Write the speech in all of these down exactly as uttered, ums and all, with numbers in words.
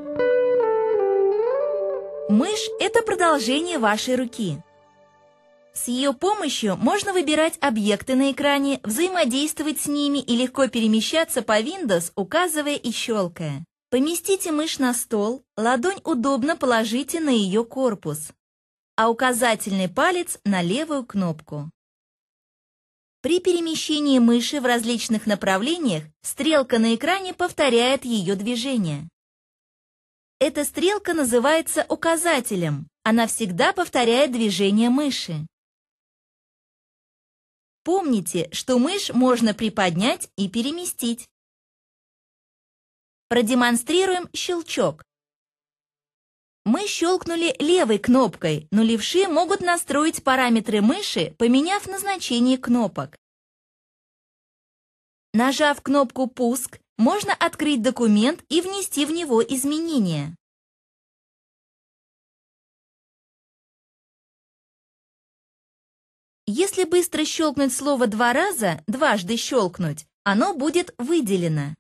Мышь – это продолжение вашей руки. С ее помощью можно выбирать объекты на экране, взаимодействовать с ними и легко перемещаться по Windows, указывая и щелкая. Поместите мышь на стол, ладонь удобно положите на ее корпус, а указательный палец на левую кнопку. При перемещении мыши в различных направлениях стрелка на экране повторяет ее движение. Эта стрелка называется указателем, она всегда повторяет движение мыши. Помните, что мышь можно приподнять и переместить. Продемонстрируем щелчок. Мы щелкнули левой кнопкой, но левши могут настроить параметры мыши, поменяв назначение кнопок. Нажав кнопку «Пуск», можно открыть документ и внести в него изменения. Если быстро щелкнуть слово два раза, дважды щелкнуть, оно будет выделено.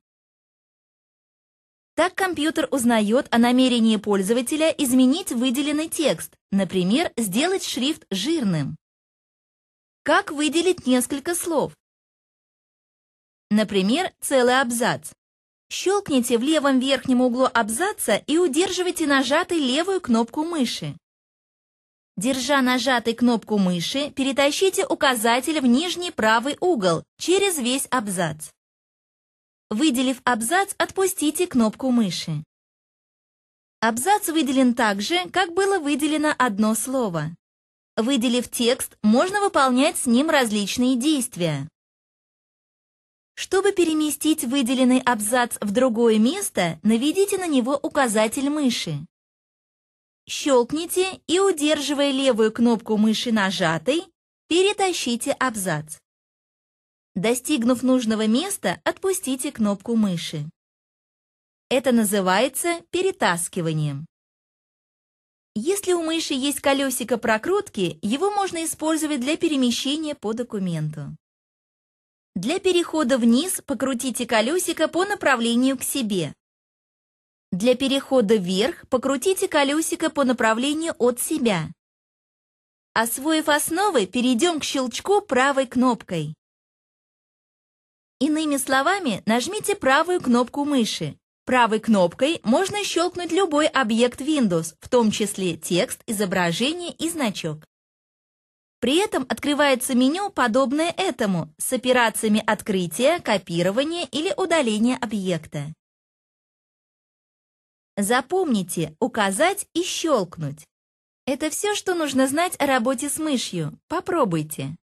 Так компьютер узнает о намерении пользователя изменить выделенный текст, например, сделать шрифт жирным. Как выделить несколько слов? Например, целый абзац. Щелкните в левом верхнем углу абзаца и удерживайте нажатой левую кнопку мыши. Держа нажатой кнопку мыши, перетащите указатель в нижний правый угол через весь абзац. Выделив абзац, отпустите кнопку мыши. Абзац выделен так же, как было выделено одно слово. Выделив текст, можно выполнять с ним различные действия. Чтобы переместить выделенный абзац в другое место, наведите на него указатель мыши. Щелкните и, удерживая левую кнопку мыши нажатой, перетащите абзац. Достигнув нужного места, отпустите кнопку мыши. Это называется перетаскиванием. Если у мыши есть колесико прокрутки, его можно использовать для перемещения по документу. Для перехода вниз покрутите колесико по направлению к себе. Для перехода вверх покрутите колесико по направлению от себя. Освоив основы, перейдем к щелчку правой кнопкой. Иными словами, нажмите правую кнопку мыши. Правой кнопкой можно щелкнуть любой объект Windows, в том числе текст, изображение и значок. При этом открывается меню, подобное этому, с операциями открытия, копирования или удаления объекта. Запомните, указать и щелкнуть. Это все, что нужно знать о работе с мышью. Попробуйте.